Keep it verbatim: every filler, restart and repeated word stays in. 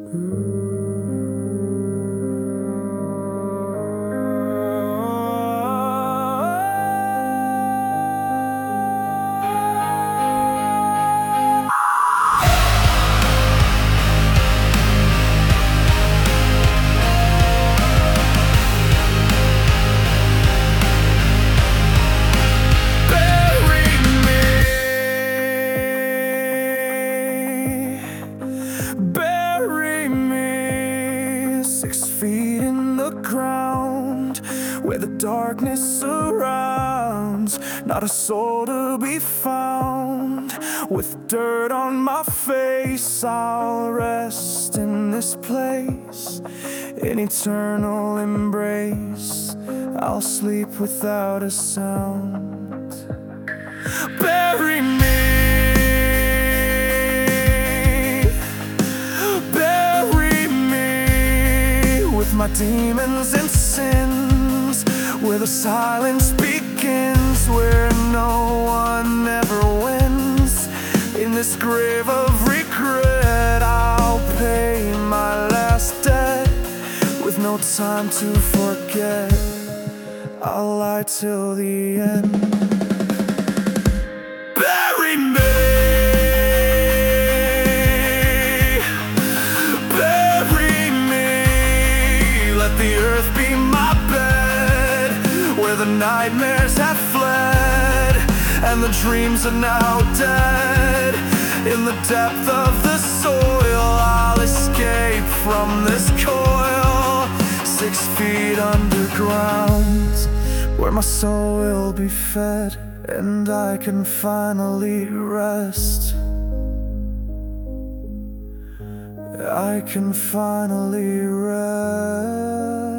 Bury me six feet in the ground, where the darkness surrounds, not a soul to be found. With dirt on my face, I'll rest in this place, in eternal embrace. I'll sleep without a sound. Bury me, my demons and sins, where the silence begins, where no one ever wins. In this grave of regret, I'll pay my last debt, with no time to forget. I'll lie till the end. Bury me, the earth be my bed, where the nightmares have fled, and the dreams are now dead. In the depth of the soil, I'll escape from this coil, six feet underground, where my soul will be fed, and I can finally rest. I can finally rest.